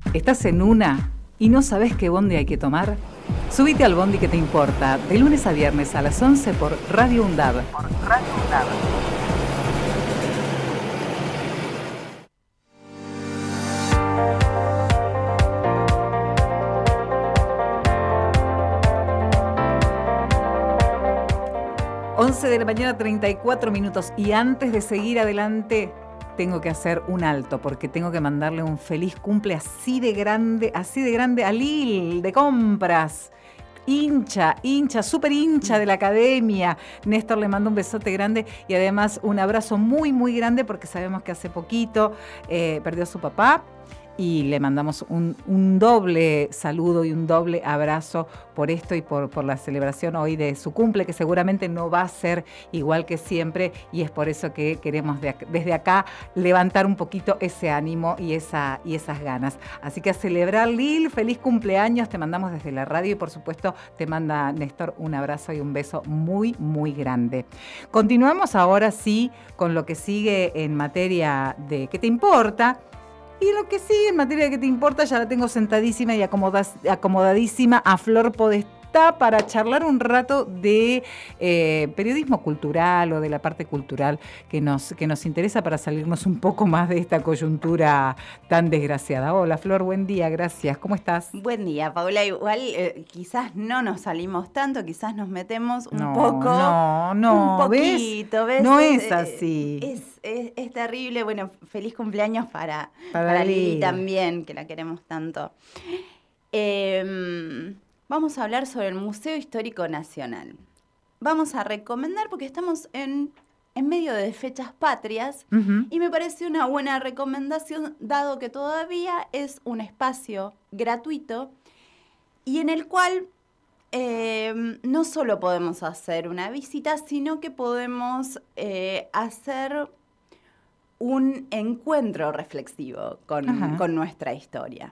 ¿Estás en una y no sabes qué bondi hay que tomar? Subite al bondi que te importa, de lunes a viernes a las 11 por Radio UNDAB. 11 de la mañana, 34 minutos. Y antes de seguir adelante, tengo que hacer un alto, porque tengo que mandarle un feliz cumple así de grande a Lil, de compras. Hincha, súper hincha de la academia. Néstor le manda un besote grande y además un abrazo muy, muy grande, porque sabemos que hace poquito perdió a su papá. Y le mandamos un doble saludo y un doble abrazo por esto y por la celebración hoy de su cumple, que seguramente no va a ser igual que siempre, y es por eso que queremos desde acá levantar un poquito ese ánimo y esas ganas. Así que a celebrar, Lil, feliz cumpleaños, te mandamos desde la radio y por supuesto te manda Néstor un abrazo y un beso muy, muy grande. Continuamos ahora sí con lo que sigue en materia de ¿qué te importa? Y lo que sigue en materia de ¿qué te importa? Ya la tengo sentadísima y acomodadísima a Flor Podestá para charlar un rato de periodismo cultural o de la parte cultural que nos interesa, para salirnos un poco más de esta coyuntura tan desgraciada. Hola Flor, buen día, gracias. ¿Cómo estás? Buen día, Paula. Igual quizás no nos salimos tanto, quizás nos metemos un poquito, ¿ves? No es así. Es terrible. Bueno, feliz cumpleaños para Lili también, que la queremos tanto. Vamos a hablar sobre el Museo Histórico Nacional. Vamos a recomendar, porque estamos en medio de fechas patrias, y me parece una buena recomendación, dado que todavía es un espacio gratuito y en el cual no solo podemos hacer una visita, sino que podemos hacer un encuentro reflexivo con nuestra historia.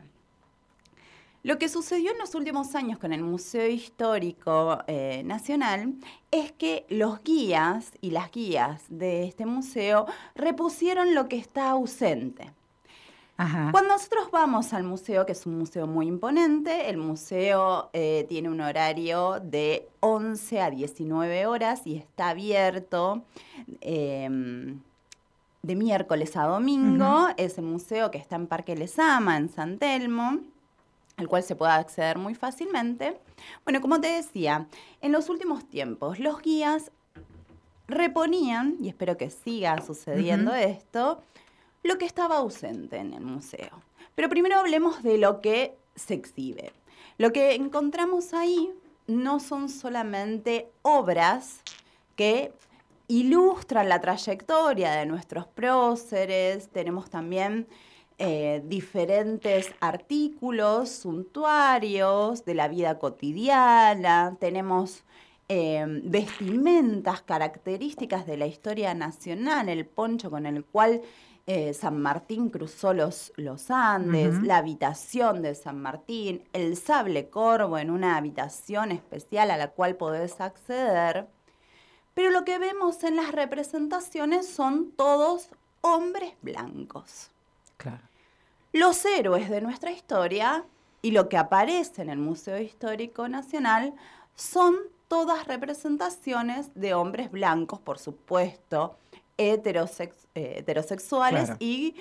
Lo que sucedió en los últimos años con el Museo Histórico Nacional es que los guías y las guías de este museo repusieron lo que está ausente. Ajá. Cuando nosotros vamos al museo, que es un museo muy imponente, el museo tiene un horario de 11 a 19 horas y está abierto de miércoles a domingo. Es el museo que está en Parque Lezama, en San Telmo, al cual se puede acceder muy fácilmente. Bueno, como te decía, en los últimos tiempos los guías reponían, y espero que siga sucediendo esto, lo que estaba ausente en el museo. Pero primero hablemos de lo que se exhibe. Lo que encontramos ahí no son solamente obras que ilustran la trayectoria de nuestros próceres, tenemos también diferentes artículos suntuarios de la vida cotidiana, tenemos vestimentas características de la historia nacional, el poncho con el cual San Martín cruzó los Andes, la habitación de San Martín, el sable corvo en una habitación especial a la cual podés acceder. Pero lo que vemos en las representaciones son todos hombres blancos. Claro. Los héroes de nuestra historia y lo que aparece en el Museo Histórico Nacional son todas representaciones de hombres blancos, por supuesto, heterosexuales, claro, y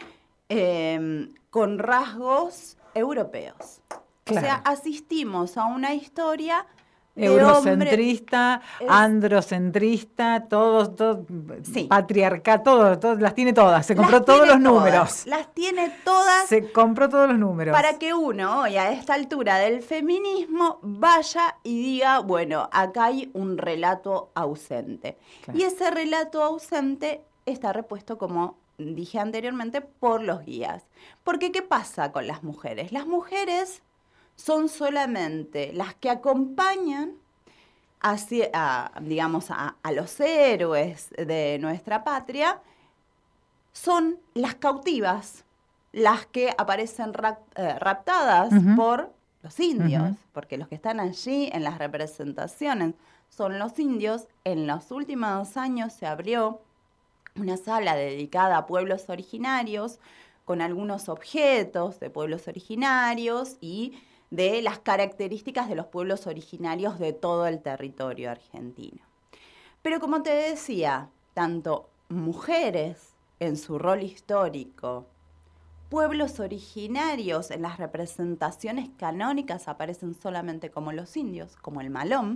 con rasgos europeos. Claro. O sea, asistimos a una historia eurocentrista, androcentrista, todo sí, patriarcado, todo, las tiene todas, se compró todos los números. Las tiene todas. Se compró todos los números. Para que uno hoy a esta altura del feminismo vaya y diga, bueno, acá hay un relato ausente. Claro. Y ese relato ausente está repuesto, como dije anteriormente, por los guías. Porque ¿qué pasa con las mujeres? Las mujeres son solamente las que acompañan a los héroes de nuestra patria, son las cautivas, las que aparecen raptadas por los indios, porque los que están allí en las representaciones son los indios. En los últimos años se abrió una sala dedicada a pueblos originarios con algunos objetos de pueblos originarios y de las características de los pueblos originarios de todo el territorio argentino. Pero como te decía, tanto mujeres en su rol histórico, pueblos originarios en las representaciones canónicas aparecen solamente como los indios, como el malón,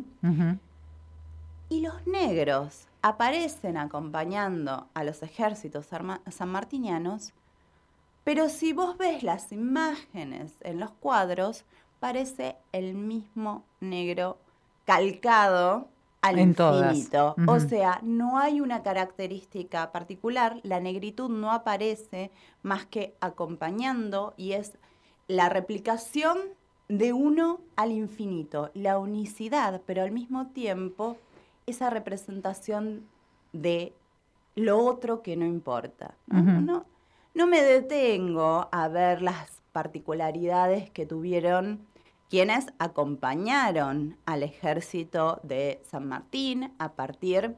y los negros aparecen acompañando a los ejércitos sanmartinianos, pero si vos ves las imágenes en los cuadros, parece el mismo negro calcado al infinito. O sea, no hay una característica particular, la negritud no aparece más que acompañando y es la replicación de uno al infinito, la unicidad, pero al mismo tiempo esa representación de lo otro que no importa. No me detengo a ver las particularidades que tuvieron quienes acompañaron al ejército de San Martín a partir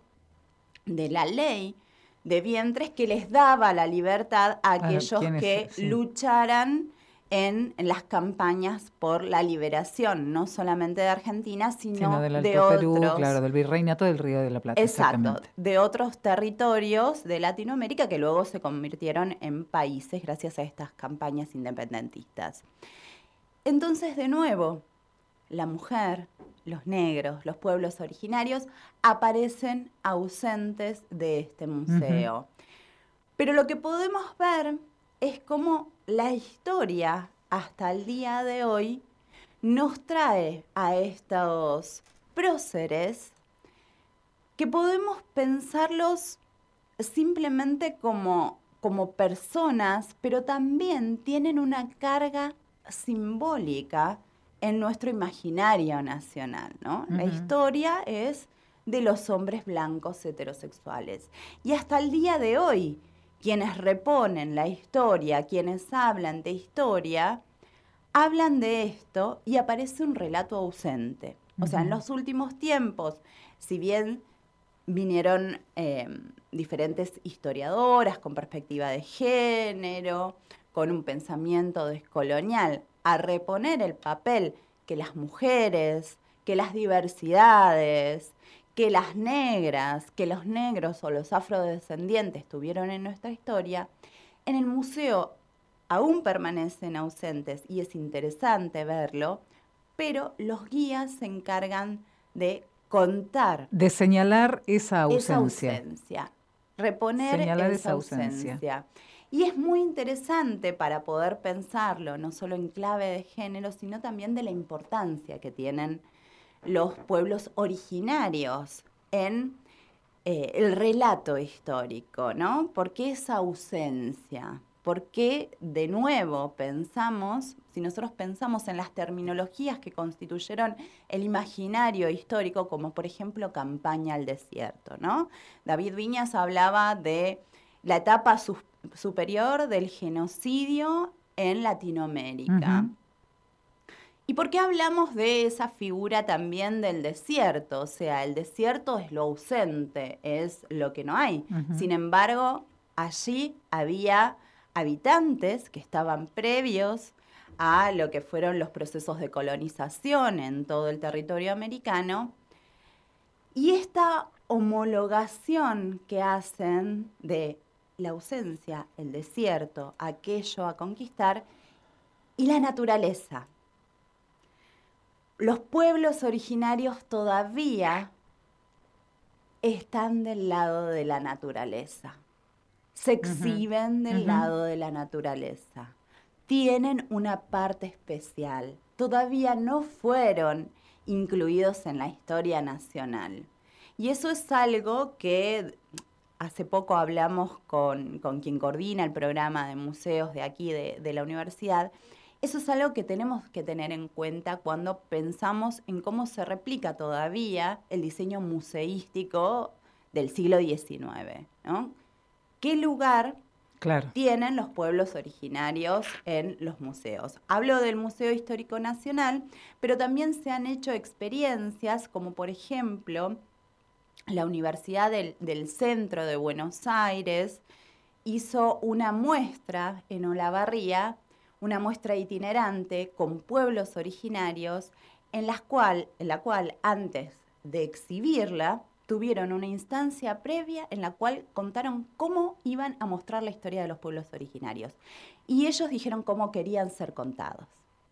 de la ley de vientres que les daba la libertad a aquellos que lucharan en las campañas por la liberación, no solamente de Argentina, sino del de Alto otros. Perú, claro, del Virreinato del Río de la Plata. Exacto, de otros territorios de Latinoamérica que luego se convirtieron en países gracias a estas campañas independentistas. Entonces, de nuevo, la mujer, los negros, los pueblos originarios aparecen ausentes de este museo. Pero lo que podemos ver es cómo la historia hasta el día de hoy nos trae a estos próceres que podemos pensarlos simplemente como personas, pero también tienen una carga simbólica en nuestro imaginario nacional, ¿no? La historia es de los hombres blancos heterosexuales. Y hasta el día de hoy, quienes reponen la historia, quienes hablan de historia, hablan de esto y aparece un relato ausente. O sea, en los últimos tiempos, si bien vinieron diferentes historiadoras con perspectiva de género, con un pensamiento descolonial, a reponer el papel que las mujeres, que las diversidades, que las negras, que los negros o los afrodescendientes tuvieron en nuestra historia, en el museo aún permanecen ausentes y es interesante verlo, pero los guías se encargan de contar. De señalar esa ausencia. Esa ausencia. Reponer esa ausencia. Y es muy interesante para poder pensarlo, no solo en clave de género, sino también de la importancia que tienen los pueblos originarios en el relato histórico, ¿no? ¿Por qué esa ausencia? ¿Por qué, de nuevo, pensamos, si nosotros pensamos en las terminologías que constituyeron el imaginario histórico, como por ejemplo campaña al desierto, ¿no? David Viñas hablaba de la etapa superior del genocidio en Latinoamérica. ¿Y por qué hablamos de esa figura también del desierto? O sea, el desierto es lo ausente, es lo que no hay. Sin embargo, allí había habitantes que estaban previos a lo que fueron los procesos de colonización en todo el territorio americano. Y esta homologación que hacen de la ausencia, el desierto, aquello a conquistar, y la naturaleza. Los pueblos originarios todavía están del lado de la naturaleza. Se exhiben del lado de la naturaleza. Tienen una parte especial. Todavía no fueron incluidos en la historia nacional. Y eso es algo que hace poco hablamos con quien coordina el programa de museos de aquí, de la universidad. Eso es algo que tenemos que tener en cuenta cuando pensamos en cómo se replica todavía el diseño museístico del siglo XIX, ¿no? ¿Qué lugar tienen los pueblos originarios en los museos? Hablo del Museo Histórico Nacional, pero también se han hecho experiencias como, por ejemplo, la Universidad del Centro de Buenos Aires hizo una muestra en Olavarría, una muestra itinerante con pueblos originarios, en la cual antes de exhibirla, tuvieron una instancia previa en la cual contaron cómo iban a mostrar la historia de los pueblos originarios. Y ellos dijeron cómo querían ser contados.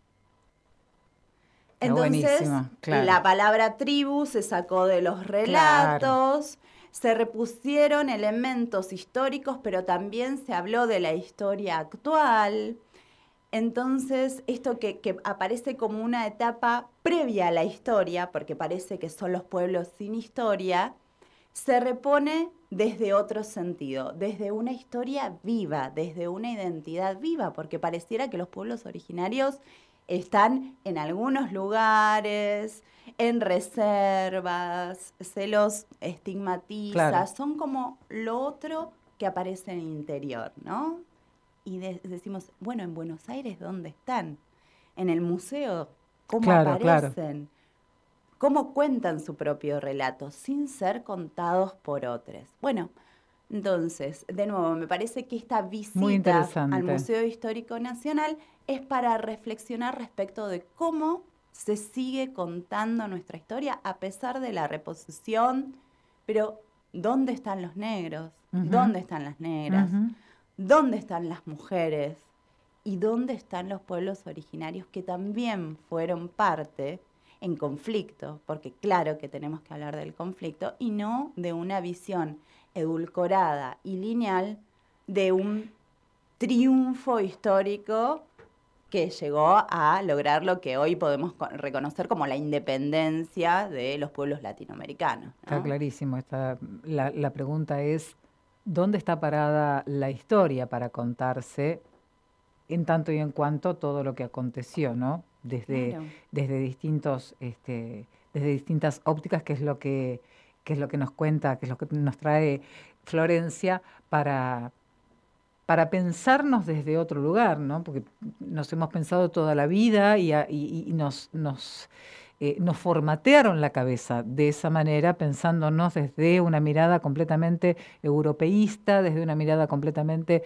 Entonces, claro, la palabra tribu se sacó de los relatos, claro, se repusieron elementos históricos, pero también se habló de la historia actual. Entonces, esto que aparece como una etapa previa a la historia, porque parece que son los pueblos sin historia, se repone desde otro sentido, desde una historia viva, desde una identidad viva, porque pareciera que los pueblos originarios están en algunos lugares, en reservas, se los estigmatiza, claro, son como lo otro que aparece en el interior, ¿no? Y decimos, bueno, en Buenos Aires, ¿dónde están? En el museo, ¿cómo claro, aparecen? Claro. ¿Cómo cuentan su propio relato sin ser contados por otros? Bueno, entonces, de nuevo, me parece que esta visita al Museo Histórico Nacional es para reflexionar respecto de cómo se sigue contando nuestra historia a pesar de la reposición, pero ¿dónde están los negros? ¿Dónde están las negras? ¿Dónde están las mujeres? ¿Y dónde están los pueblos originarios que también fueron parte en conflicto? Porque claro que tenemos que hablar del conflicto y no de una visión edulcorada y lineal de un triunfo histórico que llegó a lograr lo que hoy podemos reconocer como la independencia de los pueblos latinoamericanos, ¿no? Está clarísimo. La pregunta es, ¿dónde está parada la historia para contarse en tanto y en cuanto todo lo que aconteció, ¿no? Desde distintas ópticas, que es lo que nos cuenta, que es lo que nos trae Florencia para pensarnos desde otro lugar, ¿no? Porque nos hemos pensado toda la vida y nos formatearon la cabeza de esa manera, pensándonos desde una mirada completamente europeísta, desde una mirada completamente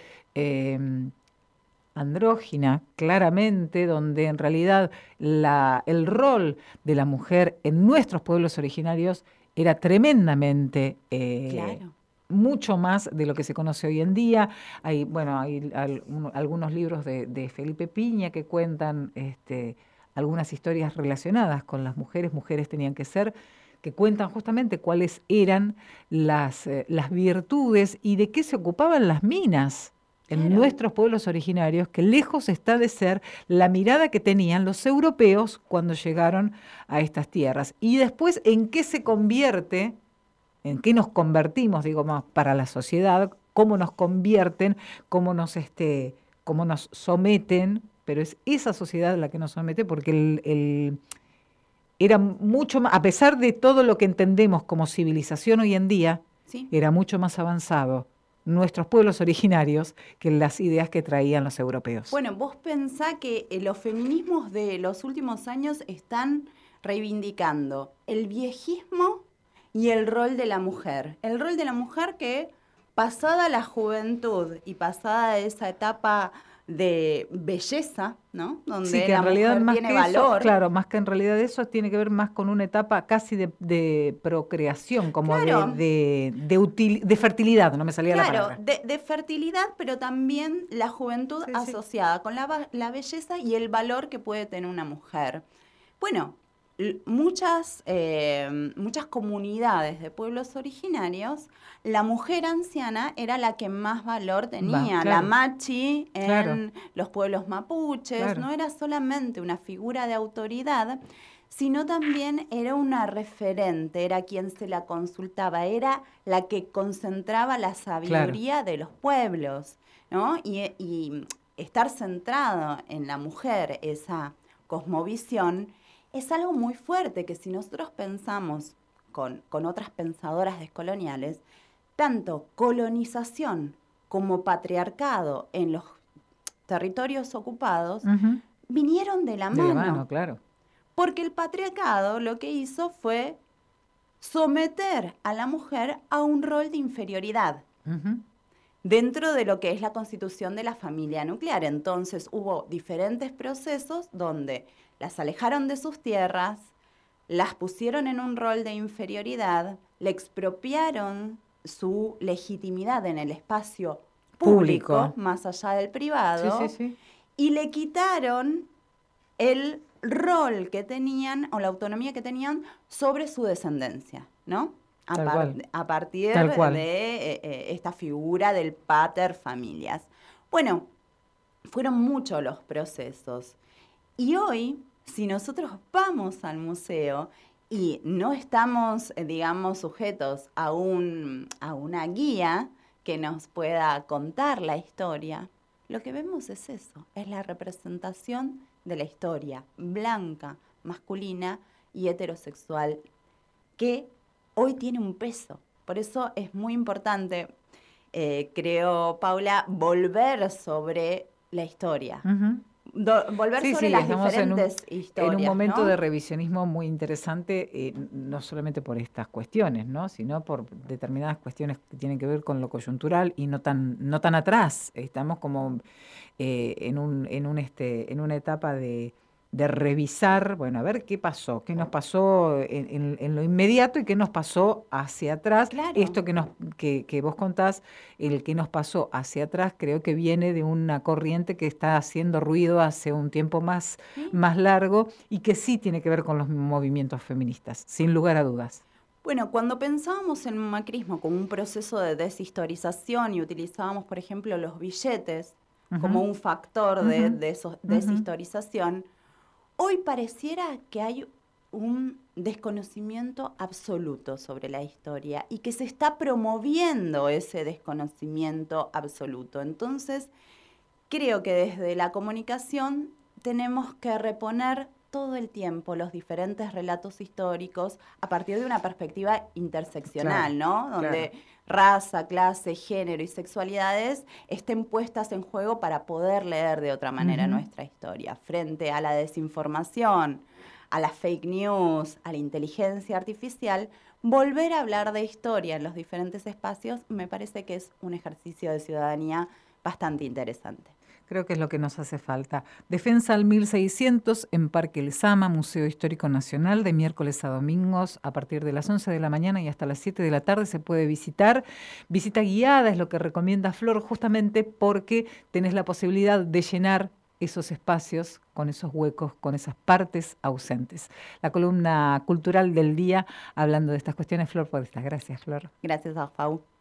andrógina, claramente, donde en realidad el rol de la mujer en nuestros pueblos originarios era tremendamente claro, mucho más de lo que se conoce hoy en día. Hay algunos libros de Felipe Piña que cuentan algunas historias relacionadas con las mujeres tenían que ser, que cuentan justamente cuáles eran las virtudes y de qué se ocupaban las minas en nuestros pueblos originarios, que lejos está de ser la mirada que tenían los europeos cuando llegaron a estas tierras. Y después, ¿en qué se convierte? ¿En qué nos convertimos, digo, más para la sociedad? ¿Cómo nos convierten? ¿Cómo nos someten? Pero es esa sociedad la que nos somete, porque era mucho más, a pesar de todo lo que entendemos como civilización hoy en día, ¿sí? Era mucho más avanzado nuestros pueblos originarios que las ideas que traían los europeos. Bueno, vos pensá que los feminismos de los últimos años están reivindicando el viejismo y el rol de la mujer. El rol de la mujer que, pasada la juventud y pasada esa etapa de belleza, ¿no? Donde sí, que la en realidad mujer más tiene que valor. Eso, claro, más que en realidad eso tiene que ver más con una etapa casi de procreación, como claro, de fertilidad, no me salía la palabra. Claro, de fertilidad, pero también la juventud asociada con la belleza y el valor que puede tener una mujer. Bueno, muchas comunidades de pueblos originarios, la mujer anciana era la que más valor tenía. La machi en los pueblos mapuches no era solamente una figura de autoridad, sino también era una referente, era quien se la consultaba, era la que concentraba la sabiduría de los pueblos, ¿no? Y estar centrado en la mujer, esa cosmovisión, es algo muy fuerte, que si nosotros pensamos con otras pensadoras descoloniales, tanto colonización como patriarcado en los territorios ocupados vinieron de la mano. De la mano, claro. Porque el patriarcado lo que hizo fue someter a la mujer a un rol de inferioridad. dentro de lo que es la constitución de la familia nuclear. Entonces hubo diferentes procesos donde las alejaron de sus tierras, las pusieron en un rol de inferioridad, le expropiaron su legitimidad en el espacio público, más allá del privado, y le quitaron el rol que tenían o la autonomía que tenían sobre su descendencia, ¿no? A partir de esta figura del pater familias. Bueno, fueron muchos los procesos. Y hoy, si nosotros vamos al museo y no estamos, digamos, sujetos a una guía que nos pueda contar la historia, lo que vemos es eso, es la representación de la historia blanca, masculina y heterosexual, que hoy tiene un peso. Por eso es muy importante, creo, Paula, volver sobre la historia. Volver sobre las diferentes historias. En un momento, ¿no?, de revisionismo muy interesante, no solamente por estas cuestiones, ¿no?, sino por determinadas cuestiones que tienen que ver con lo coyuntural y no tan atrás. Estamos como en una etapa de revisar, bueno, a ver qué pasó, qué nos pasó en lo inmediato y qué nos pasó hacia atrás. Claro. Esto que vos contás, el que nos pasó hacia atrás, creo que viene de una corriente que está haciendo ruido hace un tiempo más largo y que sí tiene que ver con los movimientos feministas, sin lugar a dudas. Bueno, cuando pensábamos en un macrismo como un proceso de deshistorización y utilizábamos, por ejemplo, los billetes como un factor de deshistorización, hoy pareciera que hay un desconocimiento absoluto sobre la historia y que se está promoviendo ese desconocimiento absoluto. Entonces, creo que desde la comunicación tenemos que reponer todo el tiempo los diferentes relatos históricos a partir de una perspectiva interseccional, ¿no? Donde raza, clase, género y sexualidades estén puestas en juego para poder leer de otra manera nuestra historia. Frente a la desinformación, a las fake news, a la inteligencia artificial, volver a hablar de historia en los diferentes espacios me parece que es un ejercicio de ciudadanía bastante interesante. Creo que es lo que nos hace falta. Defensa al 1600 en Parque Lezama, Museo Histórico Nacional, de miércoles a domingos a partir de las 11 de la mañana y hasta las 7 de la tarde se puede visitar. Visita guiada es lo que recomienda Flor, justamente porque tenés la posibilidad de llenar esos espacios con esos huecos, con esas partes ausentes. La columna cultural del día, hablando de estas cuestiones, Flor Podestá. Gracias, Flor. Gracias a Fau.